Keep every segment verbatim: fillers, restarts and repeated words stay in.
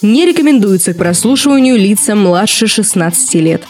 Не рекомендуется к прослушиванию лицам младше шестнадцати лет.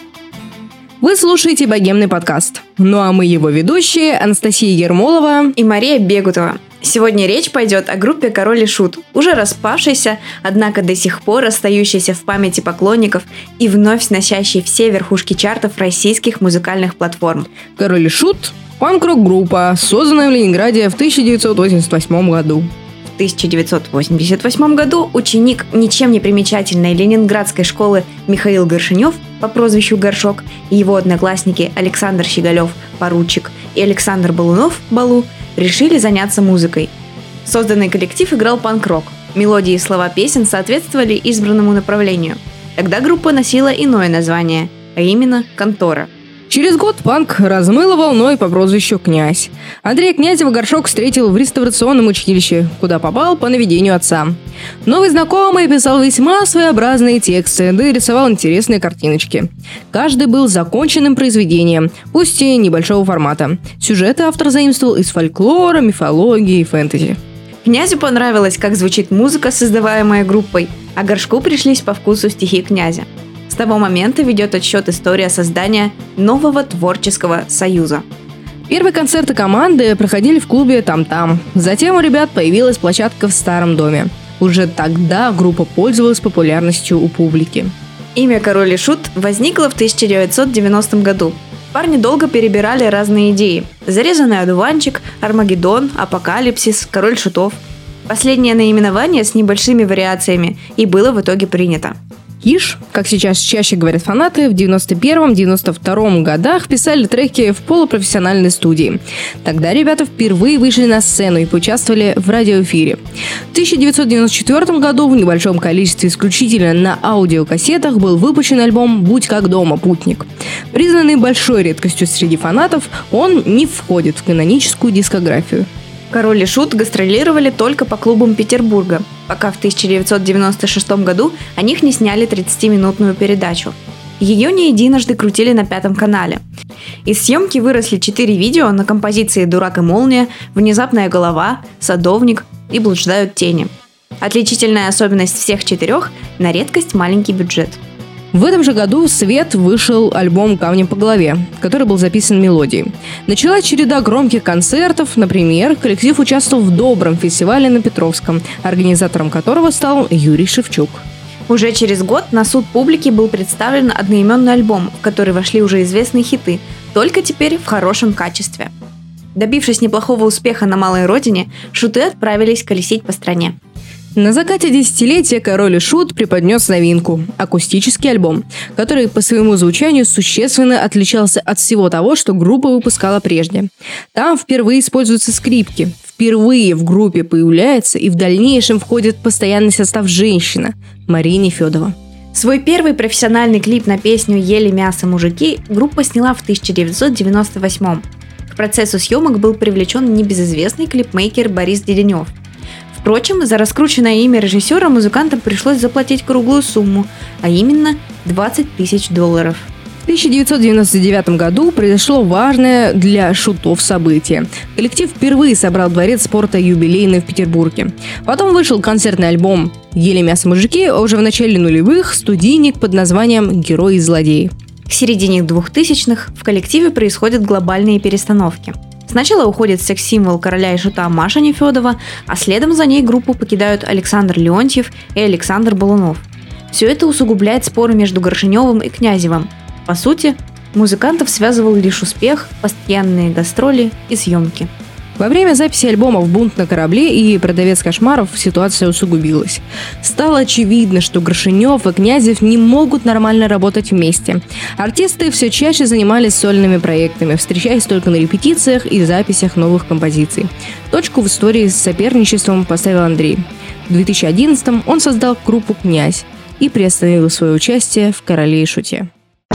Вы слушаете «Богемный подкаст». Ну а мы его ведущие Анастасия Ермолова и Мария Бегутова. Сегодня речь пойдет о группе «Король и Шут», уже распавшейся, однако до сих пор остающейся в памяти поклонников и вновь сносящей все верхушки чартов российских музыкальных платформ. «Король и Шут» – панк-рок-группа, созданная в Ленинграде в тысяча девятьсот восемьдесят восьмом году. В тысяча девятьсот восемьдесят восьмом году ученик ничем не примечательной ленинградской школы Михаил Горшенев по прозвищу Горшок и его одноклассники Александр Щеголев, поручик, и Александр Балунов, Балу, решили заняться музыкой. Созданный коллектив играл панк-рок. Мелодии и слова песен соответствовали избранному направлению. Тогда группа носила иное название, а именно «Контора». Через год панк размыло волной по прозвищу «Князь». Андрея Князева Горшок встретил в реставрационном училище, куда попал по наведению отца. Новый знакомый писал весьма своеобразные тексты, да и рисовал интересные картиночки. Каждый был законченным произведением, пусть и небольшого формата. Сюжеты автор заимствовал из фольклора, мифологии и фэнтези. Князю понравилось, как звучит музыка, создаваемая группой, а Горшку пришлись по вкусу стихи князя. С того момента ведет отсчет история создания нового творческого союза. Первые концерты команды проходили в клубе «Там-там». Затем у ребят появилась площадка в Старом доме. Уже тогда группа пользовалась популярностью у публики. Имя «Король и Шут» возникло в тысяча девятьсот девяностом году. Парни долго перебирали разные идеи. «Зарезанный одуванчик», «Армагеддон», «Апокалипсис», «Король шутов». Последнее наименование с небольшими вариациями и было в итоге принято. Киш, как сейчас чаще говорят фанаты, в девяносто первом - девяносто втором годах писали треки в полупрофессиональной студии. Тогда ребята впервые вышли на сцену и поучаствовали в радиоэфире. В тысяча девятьсот девяносто четвёртом году в небольшом количестве исключительно на аудиокассетах был выпущен альбом «Будь как дома, путник». Признанный большой редкостью среди фанатов, он не входит в каноническую дискографию. «Король и Шут» гастролировали только по клубам Петербурга, пока в тысяча девятьсот девяносто шестом году о них не сняли тридцатиминутную передачу. Ее не единожды крутили на Пятом канале. Из съемки выросли четыре видео на композиции «Дурак и молния», «Внезапная голова», «Садовник» и «Блуждают тени». Отличительная особенность всех четырех – на редкость маленький бюджет. В этом же году в свет вышел альбом «Камнем по голове», который был записан мелодией. Началась череда громких концертов, например, коллектив участвовал в Добром фестивале на Петровском, организатором которого стал Юрий Шевчук. Уже через год на суд публики был представлен одноименный альбом, в который вошли уже известные хиты, только теперь в хорошем качестве. Добившись неплохого успеха на малой родине, шуты отправились колесить по стране. На закате десятилетия «Король и Шут» преподнес новинку – акустический альбом, который по своему звучанию существенно отличался от всего того, что группа выпускала прежде. Там впервые используются скрипки, впервые в группе появляется и в дальнейшем входит в постоянный состав женщина – Мария Нефёдова. Свой первый профессиональный клип на песню «Ели мясо мужики» группа сняла в тысяча девятьсот девяносто восьмом. К процессу съемок был привлечен небезызвестный клипмейкер Борис Деденев. Впрочем, за раскрученное имя режиссера музыкантам пришлось заплатить круглую сумму, а именно двадцать тысяч долларов. В тысяча девятьсот девяносто девятом году произошло важное для шутов событие. Коллектив впервые собрал дворец спорта «Юбилейный» в Петербурге. Потом вышел концертный альбом «Ели мясо мужики», а уже в начале нулевых студийник под названием «Герои и злодеи». К середине двухтысячных в коллективе происходят глобальные перестановки. Сначала уходит секс-символ «Короля и Шута» Маша Нефёдова, а следом за ней группу покидают Александр Леонтьев и Александр Балунов. Все это усугубляет споры между Горшеневым и Князевым. По сути, музыкантов связывал лишь успех, постоянные гастроли и съемки. Во время записи альбомов «Бунт на корабле» и «Продавец кошмаров» ситуация усугубилась. Стало очевидно, что Горшенев и Князев не могут нормально работать вместе. Артисты все чаще занимались сольными проектами, встречаясь только на репетициях и записях новых композиций. Точку в истории с соперничеством поставил Андрей. В две тысячи одиннадцатом он создал группу «Князь» и приостановил свое участие в «Короле и Шуте».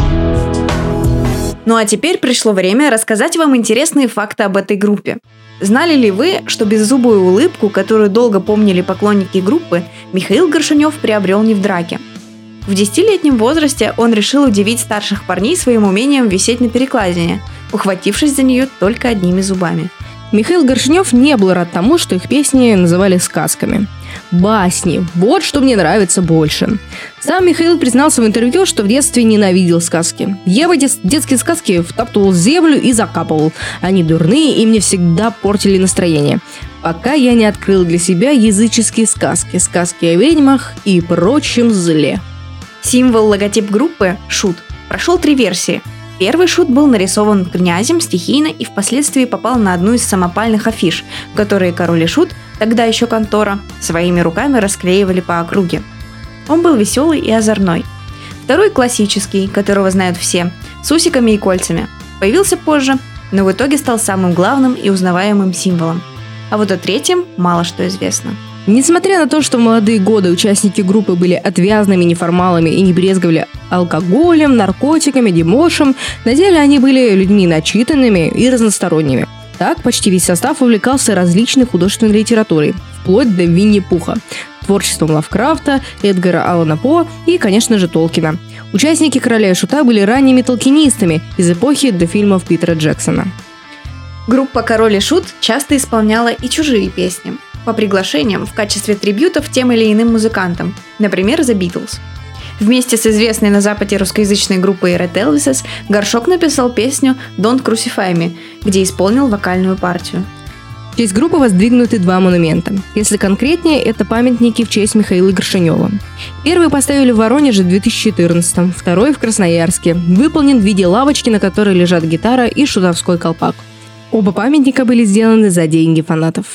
Ну а теперь пришло время рассказать вам интересные факты об этой группе. Знали ли вы, что беззубую улыбку, которую долго помнили поклонники группы, Михаил Горшенев приобрел не в драке? В десятилетнем возрасте он решил удивить старших парней своим умением висеть на перекладине, ухватившись за нее только одними зубами. Михаил Горшенев не был рад тому, что их песни называли сказками. Басни. Вот что мне нравится больше. Сам Михаил признался в интервью, что в детстве ненавидел сказки. Я в эти детские сказки втаптывал в землю и закапывал. Они дурные и мне всегда портили настроение. Пока я не открыл для себя языческие сказки, сказки о ведьмах и прочем зле. Символ, логотип группы «Шут» прошел три версии. Первый шут был нарисован князем стихийно и впоследствии попал на одну из самопальных афиш, которые Король и Шут, тогда еще контора, своими руками расклеивали по округе. Он был веселый и озорной. Второй классический, которого знают все, с усиками и кольцами. Появился позже, но в итоге стал самым главным и узнаваемым символом. А вот о третьем мало что известно. Несмотря на то, что в молодые годы участники группы были отвязными неформалами и не брезговали алкоголем, наркотиками, дебошем, на деле они были людьми начитанными и разносторонними. Так почти весь состав увлекался различной художественной литературой, вплоть до Винни-Пуха, творчеством Лавкрафта, Эдгара Аллана По и, конечно же, Толкина. Участники «Короля и Шута» были ранними толкинистами из эпохи до фильмов Питера Джексона. Группа «Король и Шут» часто исполняла и чужие песни по приглашениям в качестве трибьютов тем или иным музыкантам, например, The Beatles. Вместе с известной на Западе русскоязычной группой Red Elvises Горшок написал песню «Don't Crucify Me», где исполнил вокальную партию. В честь группы воздвигнуты два монумента. Если конкретнее, это памятники в честь Михаила Горшенева. Первый поставили в Воронеже в две тысячи четырнадцатом, второй в Красноярске. Выполнен в виде лавочки, на которой лежат гитара и шутовской колпак. Оба памятника были сделаны за деньги фанатов.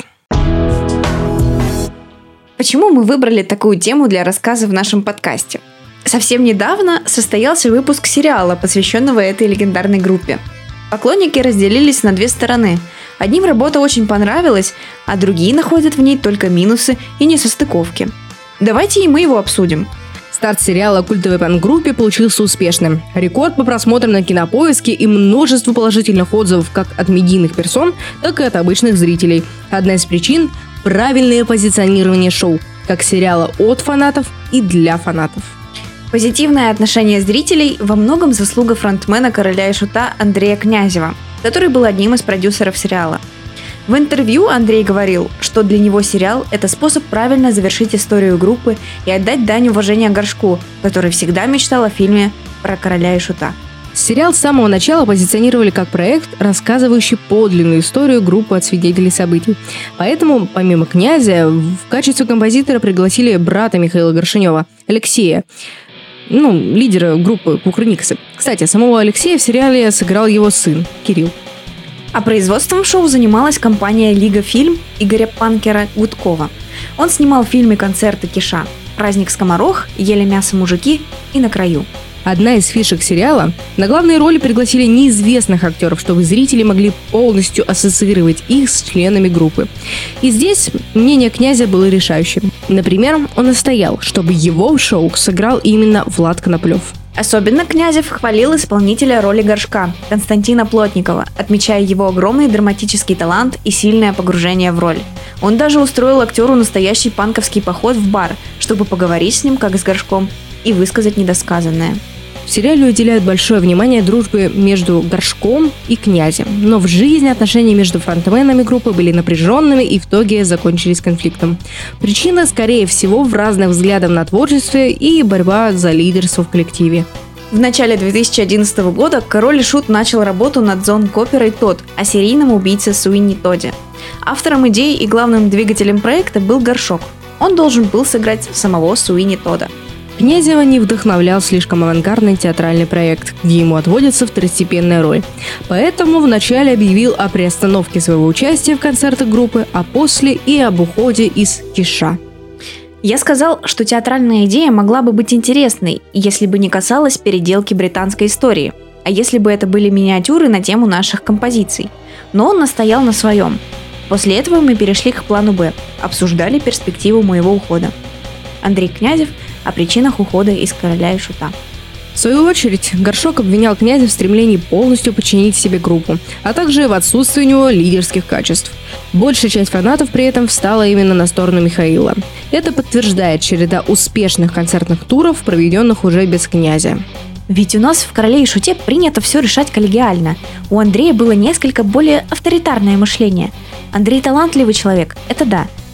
Почему мы выбрали такую тему для рассказа в нашем подкасте? Совсем недавно состоялся выпуск сериала, посвященного этой легендарной группе. Поклонники разделились на две стороны. Одним работа очень понравилась, а другие находят в ней только минусы и несостыковки. Давайте и мы его обсудим. Старт сериала о культовой панк-группе получился успешным. Рекорд по просмотрам на Кинопоиске и множество положительных отзывов как от медийных персон, так и от обычных зрителей. Одна из причин – правильное позиционирование шоу, как сериала от фанатов и для фанатов. Позитивное отношение зрителей во многом заслуга фронтмена «Короля и Шута» Андрея Князева, который был одним из продюсеров сериала. В интервью Андрей говорил, что для него сериал – это способ правильно завершить историю группы и отдать дань уважения Горшку, который всегда мечтал о фильме про Короля и Шута. Сериал с самого начала позиционировали как проект, рассказывающий подлинную историю группы от свидетелей событий. Поэтому, помимо Князя, в качестве композитора пригласили брата Михаила Горшенева, Алексея, ну, лидера группы Кукрыниксы. Кстати, самого Алексея в сериале сыграл его сын, Кирилл. А производством шоу занималась компания «Лига Фильм» Игоря Панкера Гудкова. Он снимал фильмы, концерты Киша, «Праздник скоморох», «Ели мясо мужики» и «На краю». Одна из фишек сериала – на главные роли пригласили неизвестных актеров, чтобы зрители могли полностью ассоциировать их с членами группы. И здесь мнение Князя было решающим. Например, он настоял, чтобы его в шоу сыграл именно Влад Коноплев. Особенно Князев хвалил исполнителя роли Горшка, Константина Плотникова, отмечая его огромный драматический талант и сильное погружение в роль. Он даже устроил актеру настоящий панковский поход в бар, чтобы поговорить с ним, как с Горшком, и высказать недосказанное. В сериале уделяют большое внимание дружбе между Горшком и Князем, но в жизни отношения между фронтменами группы были напряженными и в итоге закончились конфликтом. Причина, скорее всего, в разных взглядах на творчество и борьба за лидерство в коллективе. В начале две тысячи одиннадцатого года Король и Шут начал работу над зон-оперой «Тодд» о серийном убийце Суинни Тодде. Автором идеи и главным двигателем проекта был Горшок. Он должен был сыграть самого Суинни Тодда. Князева не вдохновлял слишком авангардный театральный проект, где ему отводится второстепенная роль. Поэтому вначале объявил о приостановке своего участия в концертах группы, а после и об уходе из Киша. Я сказал, что театральная идея могла бы быть интересной, если бы не касалась переделки британской истории, а если бы это были миниатюры на тему наших композиций. Но он настоял на своем. После этого мы перешли к плану «Б», обсуждали перспективу моего ухода. Андрей Князев о причинах ухода из «Короля и Шута». В свою очередь, Горшок обвинял Князя в стремлении полностью подчинить себе группу, а также в отсутствии у него лидерских качеств. Большая часть фанатов при этом встала именно на сторону Михаила. Это подтверждает череда успешных концертных туров, проведенных уже без Князя. Ведь у нас в «Короле и Шуте» принято все решать коллегиально. У Андрея было несколько более авторитарное мышление. Андрей талантливый человек, это да,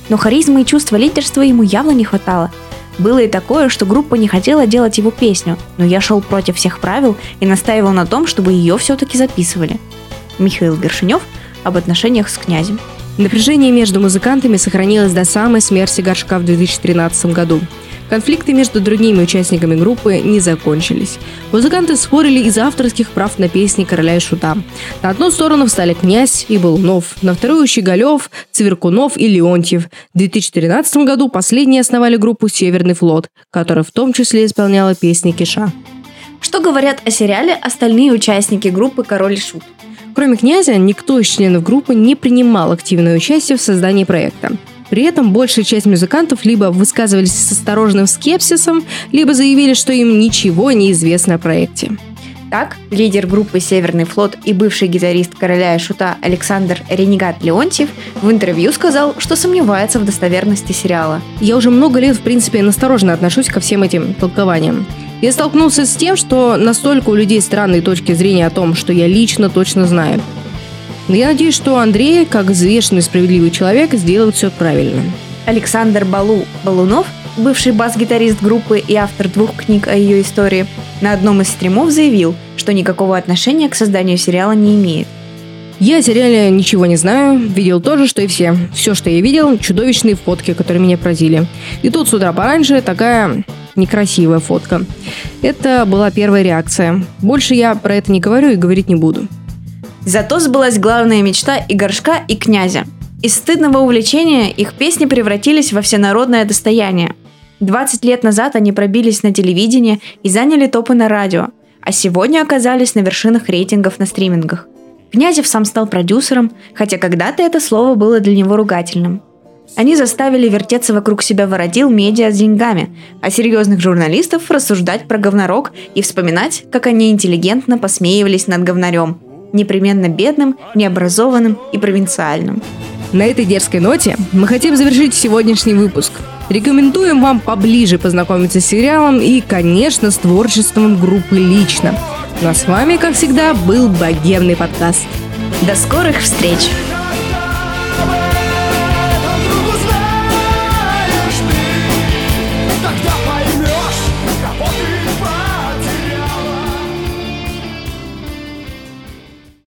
Но харизмы и чувства лидерства ему явно не хватало. Было и такое, что группа не хотела делать его песню, но я шел против всех правил и настаивал на том, чтобы ее все-таки записывали. Михаил Горшенев об отношениях с князем. Напряжение между музыкантами сохранилось до самой смерти Горшка в две тысячи тринадцатом году. Конфликты между другими участниками группы не закончились. Музыканты спорили из-за авторских прав на песни «Короля и Шута». На одну сторону встали Князь и Балунов, на вторую – Щеголев, Цверкунов и Леонтьев. В две тысячи тринадцатом году последние основали группу «Северный флот», которая в том числе исполняла песни Киша. Что говорят о сериале остальные участники группы «Король и Шут»? Кроме Князя, никто из членов группы не принимал активное участие в создании проекта. При этом большая часть музыкантов либо высказывались с осторожным скепсисом, либо заявили, что им ничего не известно о проекте. Так, лидер группы «Северный флот» и бывший гитарист «Короля и Шута» Александр «Ренегат» Леонтьев в интервью сказал, что сомневается в достоверности сериала. Я уже много лет, в принципе, настороженно отношусь ко всем этим толкованиям. Я столкнулся с тем, что настолько у людей странные точки зрения о том, что я лично точно знаю. Но я надеюсь, что Андрей, как взвешенный и справедливый человек, сделает все правильно. Александр Балу Балунов, бывший бас-гитарист группы и автор двух книг о ее истории, на одном из стримов заявил, что никакого отношения к созданию сериала не имеет. Я о сериале ничего не знаю, видел то же, что и все. Все, что я видел, чудовищные фотки, которые меня поразили. И тут с утра пораньше такая некрасивая фотка. Это была первая реакция. Больше я про это не говорю и говорить не буду. Зато сбылась главная мечта и Горшка, и Князя. Из стыдного увлечения их песни превратились во всенародное достояние. двадцать лет назад они пробились на телевидение и заняли топы на радио, а сегодня оказались на вершинах рейтингов на стримингах. Князев сам стал продюсером, хотя когда-то это слово было для него ругательным. Они заставили вертеться вокруг себя воротил медиа с деньгами, а серьезных журналистов рассуждать про говнорок и вспоминать, как они интеллигентно посмеивались над говнарем, непременно бедным, необразованным и провинциальным. На этой дерзкой ноте мы хотим завершить сегодняшний выпуск. Рекомендуем вам поближе познакомиться с сериалом и, конечно, с творчеством группы лично. Ну а с вами, как всегда, был Богемный подкаст. До скорых встреч!